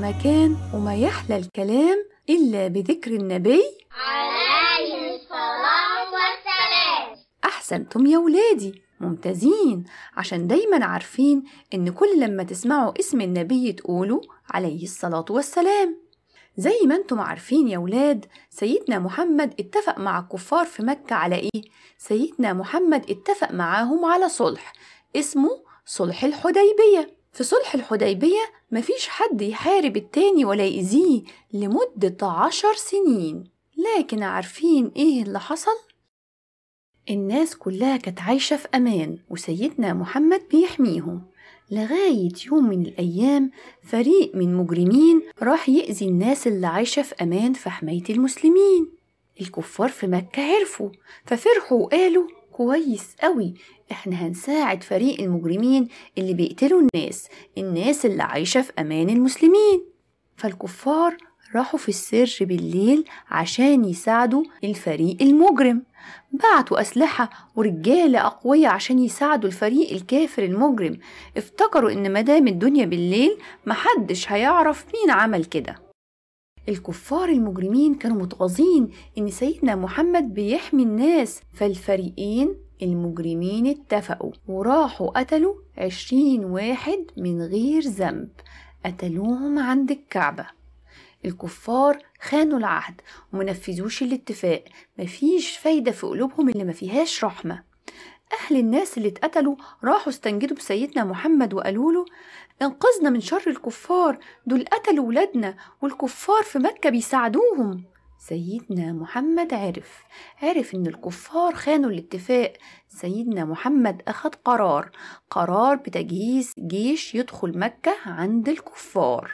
مكان وما يحلى الكلام إلا بذكر النبي عليه الصلاة والسلام. أحسنتم يا ولادي، ممتازين، عشان دايما عارفين إن كل لما تسمعوا اسم النبي تقولوا عليه الصلاة والسلام. زي ما انتم عارفين يا ولاد، سيدنا محمد اتفق مع الكفار في مكة على إيه؟ سيدنا محمد اتفق معاهم على صلح اسمه صلح الحديبية. في صلح الحديبية مفيش حد يحارب التاني ولا يأذيه لمدة 10 سنين. لكن عارفين إيه اللي حصل؟ الناس كلها كانت عايشة في أمان وسيدنا محمد بيحميهم، لغاية يوم من الأيام فريق من مجرمين راح يأذي الناس اللي عايشة في أمان في حماية المسلمين. الكفار في مكة عرفوا ففرحوا وقالوا كويس قوي، احنا هنساعد فريق المجرمين اللي بيقتلوا الناس اللي عايشة في أمان المسلمين. فالكفار راحوا في السر بالليل عشان يساعدوا الفريق المجرم، بعتوا أسلحة ورجالة أقوياء عشان يساعدوا الفريق الكافر المجرم. افتكروا إن مدام الدنيا بالليل محدش هيعرف مين عمل كده. الكفار المجرمين كانوا متغاظين إن سيدنا محمد بيحمي الناس، فالفريقين المجرمين اتفقوا وراحوا قتلوا 20 واحد من غير ذنب، قتلوهم عند الكعبة. الكفار خانوا العهد ومنفذوش الاتفاق، مفيش فايدة في قلوبهم اللي ما فيهاش رحمة. أهل الناس اللي اتقتلوا راحوا استنجدوا بسيدنا محمد وقالوا له انقذنا من شر الكفار، دول قتلوا ولادنا والكفار في مكة بيساعدوهم. سيدنا محمد عرف إن الكفار خانوا الاتفاق. سيدنا محمد أخذ قرار بتجهيز جيش يدخل مكة عند الكفار.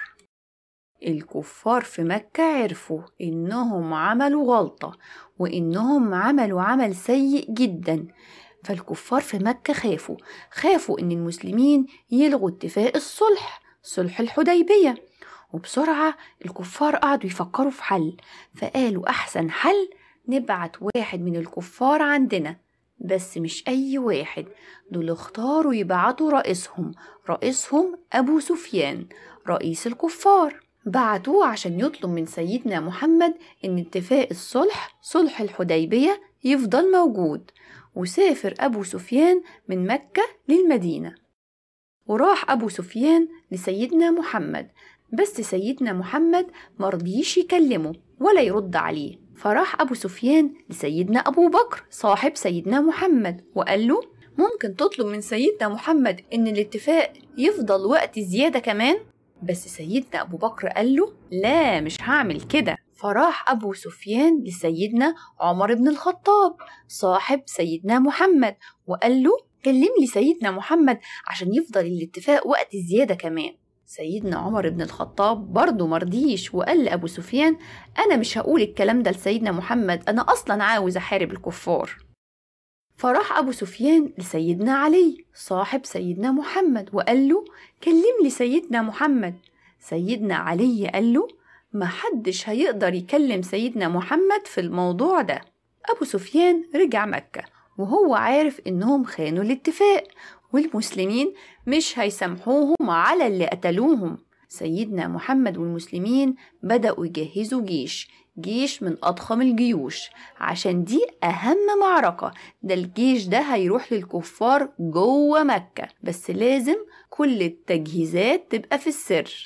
الكفار في مكة عرفوا إنهم عملوا غلطة وإنهم عملوا عمل سيء جدا، فالكفار في مكة خافوا إن المسلمين يلغوا اتفاق صلح الحديبية. وبسرعة الكفار قعدوا يفكروا في حل، فقالوا أحسن حل نبعت واحد من الكفار عندنا، بس مش أي واحد، دول اختاروا يبعتوا رئيسهم أبو سفيان رئيس الكفار. بعتوه عشان يطلب من سيدنا محمد إن اتفاق صلح الحديبية يفضل موجود. وسافر أبو سفيان من مكة للمدينة، وراح أبو سفيان لسيدنا محمد، بس سيدنا محمد مرضيش يكلمه ولا يرد عليه. فراح أبو سفيان لسيدنا أبو بكر صاحب سيدنا محمد وقال له ممكن تطلب من سيدنا محمد إن الاتفاق يفضل وقت زيادة كمان؟ بس سيدنا أبو بكر قال له لا، مش هعمل كده. فراح أبو سفيان لسيدنا عمر بن الخطاب صاحب سيدنا محمد وقال له كلم لي سيدنا محمد عشان يفضل الاتفاق وقت زيادة كمان. سيدنا عمر بن الخطاب برضه مرضيش وقال لأبو سفيان أنا مش هقول الكلام ده لسيدنا محمد، أنا أصلا عاوز أحارب الكفار. فراح أبو سفيان لسيدنا علي صاحب سيدنا محمد وقال له كلم لي سيدنا محمد. سيدنا علي قال له ما حدش هيقدر يكلم سيدنا محمد في الموضوع ده. أبو سفيان رجع مكة وهو عارف إنهم خانوا الاتفاق والمسلمين مش هيسامحوهم على اللي قتلوهم. سيدنا محمد والمسلمين بدأوا يجهزوا جيش من أضخم الجيوش، عشان دي أهم معركة. ده الجيش ده هيروح للكفار جوه مكة، بس لازم كل التجهيزات تبقى في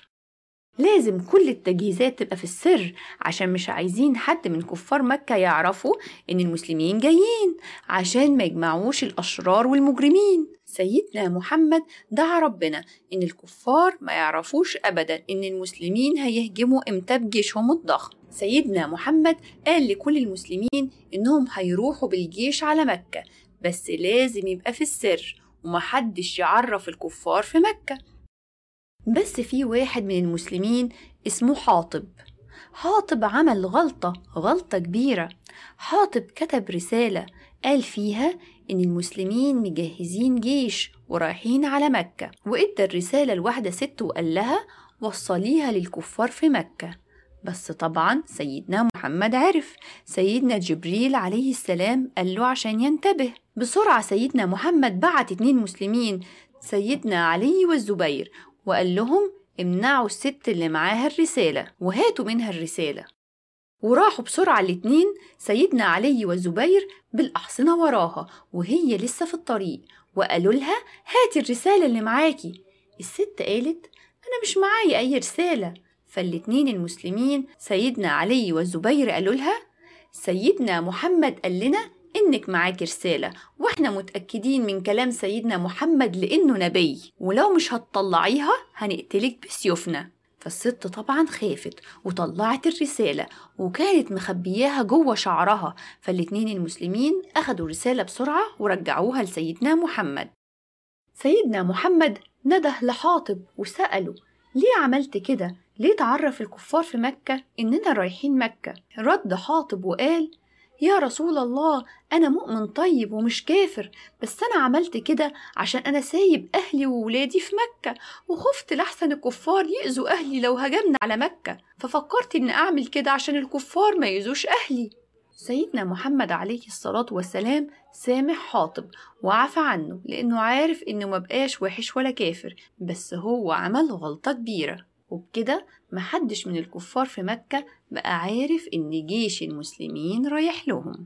السر، عشان مش عايزين حد من كفار مكة يعرفوا إن المسلمين جايين، عشان ما يجمعوش الأشرار والمجرمين. سيدنا محمد دعا ربنا إن الكفار ما يعرفوش أبدا إن المسلمين هيهجموا إمتى بجيشهم الضخم. سيدنا محمد قال لكل المسلمين إنهم هيروحوا بالجيش على مكة، بس لازم يبقى في السر ومحدش يعرف الكفار في مكة. بس في واحد من المسلمين اسمه حاطب عمل غلطة كبيرة. حاطب كتب رسالة قال فيها إن المسلمين مجهزين جيش ورايحين على مكة، وإدى الرسالة لواحدة ست وقال لها وصليها للكفار في مكة. بس طبعا سيدنا محمد عرف. سيدنا جبريل عليه السلام قال له عشان ينتبه. بسرعة سيدنا محمد بعت 2 مسلمين، سيدنا علي والزبير، وقال لهم امنعوا الست اللي معاها الرسالة وهاتوا منها الرسالة. وراحوا بسرعة الاتنين سيدنا علي والزبير بالأحصنة وراها وهي لسه في الطريق، وقالوا لها هاتي الرسالة اللي معاكي. الست قالت أنا مش معايا أي رسالة. فالاتنين المسلمين سيدنا علي والزبير قالوا لها سيدنا محمد قال لنا إنك معاكي رسالة، وإحنا متأكدين من كلام سيدنا محمد لإنه نبي، ولو مش هتطلعيها هنقتلك بسيوفنا. فالست طبعا خافت وطلعت الرسالة وكانت مخبياها جوه شعرها. فالاتنين المسلمين أخدوا الرسالة بسرعة ورجعوها لسيدنا محمد. سيدنا محمد نده لحاطب وسأله ليه عملت كده؟ ليه تعرف الكفار في مكة إننا رايحين مكة؟ رد حاطب وقال يا رسول الله أنا مؤمن طيب ومش كافر، بس أنا عملت كده عشان أنا سايب أهلي وولادي في مكة وخفت لحسن الكفار يأذوا أهلي لو هجمنا على مكة، ففكرت إن أعمل كده عشان الكفار ما يأذوش أهلي. سيدنا محمد عليه الصلاة والسلام سامح حاطب وعفى عنه لأنه عارف إنه مبقاش وحش ولا كافر، بس هو عمل غلطة كبيرة. وبكده محدش من الكفار في مكة بقى عارف إن جيش المسلمين رايح لهم.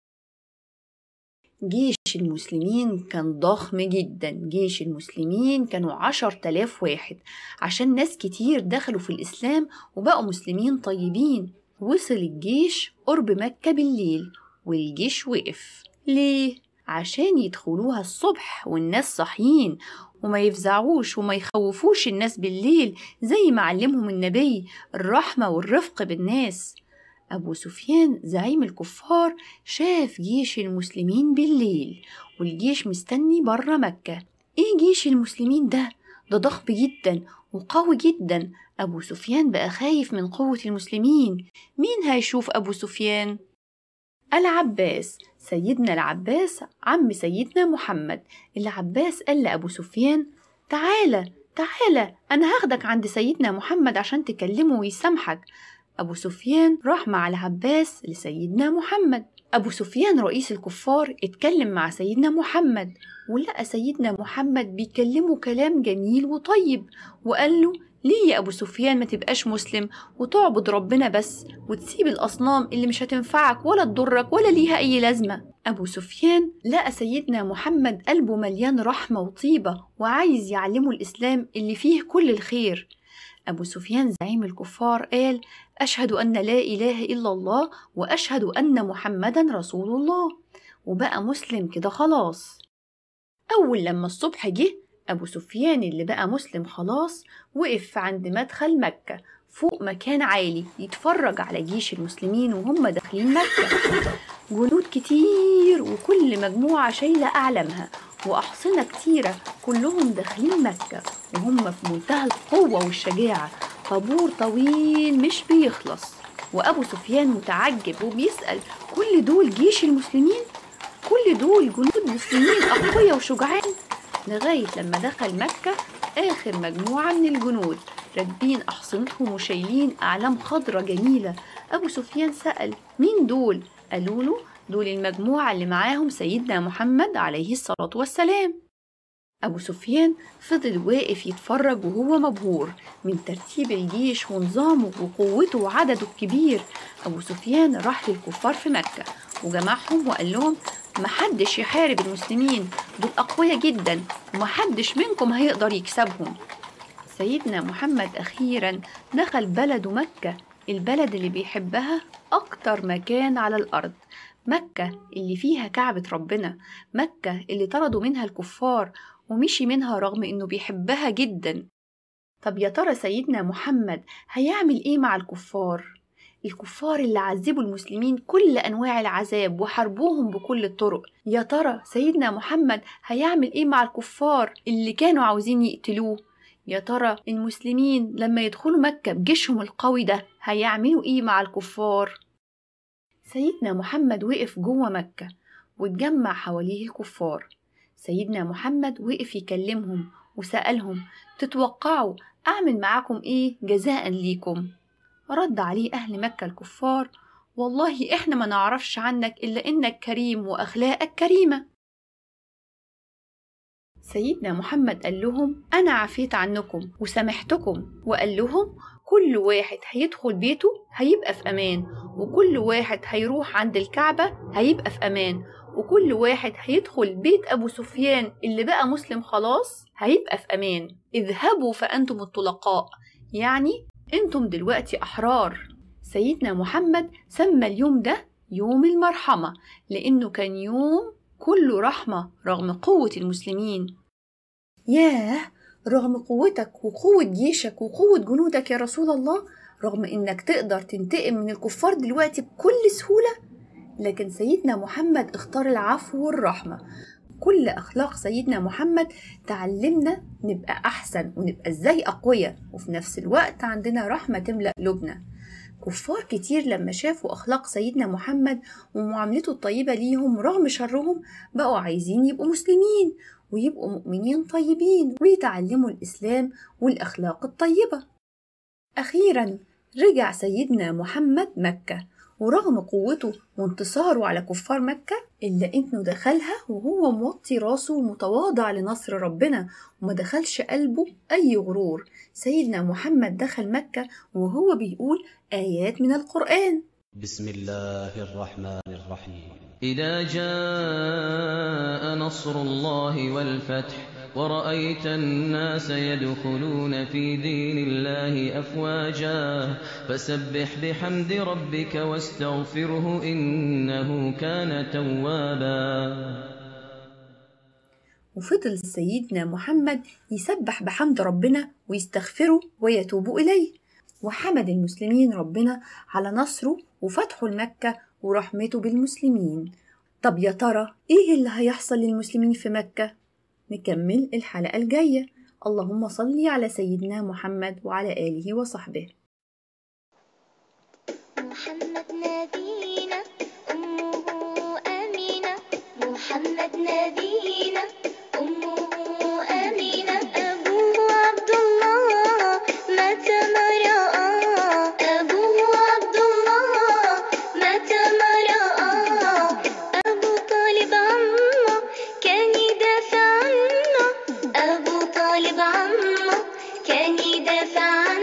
جيش المسلمين كان ضخم جدا، جيش المسلمين كانوا 10,000 واحد عشان ناس كتير دخلوا في الإسلام وبقوا مسلمين طيبين. وصل الجيش قرب مكة بالليل والجيش وقف. ليه؟ عشان يدخلوها الصبح والناس صاحيين وما يفزعوش وما يخوفوش الناس بالليل زي ما علمهم النبي الرحمة والرفق بالناس. أبو سفيان زعيم الكفار شاف جيش المسلمين بالليل والجيش مستني برا مكة. إيه جيش المسلمين ده؟ ده ضخم جدا وقوي جدا. أبو سفيان بقى خايف من قوة المسلمين. مين هيشوف أبو سفيان؟ العباس، سيدنا العباس عم سيدنا محمد. العباس قال لأبو سفيان تعالى تعالى أنا هاخدك عند سيدنا محمد عشان تكلمه ويسامحك. أبو سفيان راح مع العباس لسيدنا محمد. أبو سفيان رئيس الكفار اتكلم مع سيدنا محمد ولقى سيدنا محمد بيكلمه كلام جميل وطيب، وقال له ليه يا أبو سفيان ما تبقاش مسلم وتعبد ربنا بس وتسيب الأصنام اللي مش هتنفعك ولا تضرك ولا ليها أي لازمة؟ أبو سفيان لقى سيدنا محمد قلبه مليان رحمة وطيبة وعايز يعلمه الإسلام اللي فيه كل الخير. أبو سفيان زعيم الكفار قال أشهد أن لا إله إلا الله وأشهد أن محمدا رسول الله، وبقى مسلم كده خلاص. أول لما الصبح جه أبو سفيان اللي بقى مسلم خلاص وقف عند مدخل مكة فوق مكان عالي يتفرج على جيش المسلمين وهم داخلين مكة. جنود كتير وكل مجموعة شايلة أعلامها وأحصنة كتيرة كلهم داخلين مكة وهم في منتهى القوة والشجاعة. طابور طويل مش بيخلص وأبو سفيان متعجب وبيسأل كل دول جيش المسلمين؟ كل دول جنود مسلمين أقوياء وشجعان؟ لغاية لما دخل مكة آخر مجموعة من الجنود راكبين أحصنتهم وشايلين أعلام خضرة جميلة. أبو سفيان سأل مين دول؟ قالوا له دول المجموعة اللي معاهم سيدنا محمد عليه الصلاة والسلام. أبو سفيان فضل واقف يتفرج وهو مبهور من ترتيب الجيش ونظامه وقوته وعدده الكبير. أبو سفيان راح للكفار في مكة وجمعهم وقال لهم محدش يحارب المسلمين، دول أقوياء جدا ومحدش منكم هيقدر يكسبهم. سيدنا محمد أخيرا دخل بلده مكة، البلد اللي بيحبها أكتر مكان على الأرض، مكة اللي فيها كعبة ربنا، مكة اللي طردوا منها الكفار ومشي منها رغم إنه بيحبها جدا. طب يا ترى سيدنا محمد هيعمل إيه مع الكفار؟ الكفار اللي عذبوا المسلمين كل أنواع العذاب وحاربوهم بكل الطرق. يا ترى سيدنا محمد هيعمل إيه مع الكفار اللي كانوا عاوزين يقتلوه؟ يا ترى المسلمين لما يدخلوا مكة بجيشهم القوي ده هيعملوا إيه مع الكفار؟ سيدنا محمد وقف جوه مكة واتجمع حواليه الكفار. سيدنا محمد وقف يكلمهم وسألهم تتوقعوا أعمل معاكم إيه جزاء ليكم؟ رد عليه أهل مكة الكفار والله إحنا ما نعرفش عنك إلا إنك كريم وأخلاقك كريمة. سيدنا محمد قال لهم أنا عفيت عنكم وسامحتكم، وقال لهم كل واحد هيدخل بيته هيبقى في أمان، وكل واحد هيروح عند الكعبة هيبقى في أمان، وكل واحد هيدخل بيت أبو سفيان اللي بقى مسلم خلاص هيبقى في أمان. اذهبوا فأنتم الطلقاء، يعني أنتم دلوقتي أحرار. سيدنا محمد سمى اليوم ده يوم المرحمة، لأنه كان يوم كله رحمة رغم قوة المسلمين. ياه، رغم قوتك وقوة جيشك وقوة جنودك يا رسول الله، رغم إنك تقدر تنتقم من الكفار دلوقتي بكل سهولة، لكن سيدنا محمد اختار العفو والرحمة. كل أخلاق سيدنا محمد تعلمنا نبقى أحسن ونبقى إزاي أقوياء، وفي نفس الوقت عندنا رحمة تملأ قلوبنا. كفار كتير لما شافوا أخلاق سيدنا محمد ومعاملته الطيبة ليهم رغم شرهم بقوا عايزين يبقوا مسلمين ويبقوا مؤمنين طيبين ويتعلموا الإسلام والأخلاق الطيبة. أخيرا رجع سيدنا محمد مكة، ورغم قوته وانتصاره على كفار مكة إلا إنه دخلها وهو موطي راسه ومتواضع لنصر ربنا، وما دخلش قلبه أي غرور. سيدنا محمد دخل مكة وهو بيقول آيات من القرآن. بسم الله الرحمن الرحيم. إذا جاء نصر الله والفتح ورأيت الناس يدخلون في دين الله أفواجا فسبح بحمد ربك واستغفره إنه كان توابا. وفضل سيدنا محمد يسبح بحمد ربنا ويستغفره ويتوب إليه، وحمد المسلمين ربنا على نصره وفتحه لمكة ورحمته بالمسلمين. طب يا ترى إيه اللي هيحصل للمسلمين في مكة؟ نكمل الحلقة الجاية. اللهم صل على سيدنا محمد وعلى آله وصحبه. محمد نبينا أمه أمينة، محمد نبينا أمه أمينة، أبوه عبد الله مات ما رأى، أبوه عبد الله مات ما رأى، أبو طالب عمه كان يدافع عنه، أبو طالب عمه كان يدافع عنه.